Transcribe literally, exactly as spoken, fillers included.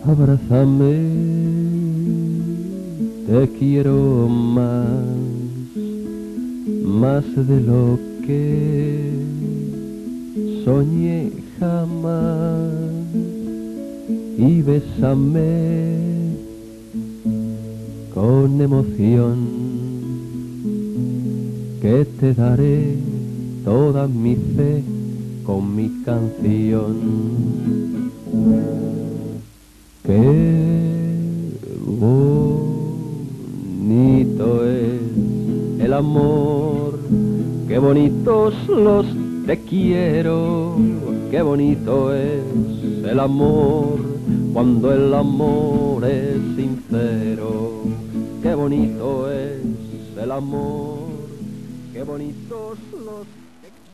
Abrázame, te quiero más, más de lo que soñé jamás. Y bésame con emoción, que te daré toda mi fe con mi canción. Qué bonito es el amor, qué bonitos los te quiero, qué bonito es el amor, cuando el amor es sincero. Qué bonito es el amor, qué bonitos los